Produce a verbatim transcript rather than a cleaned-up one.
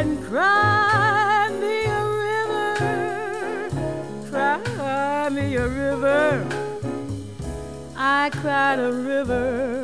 and cry me a river, cry me a river. I cried a river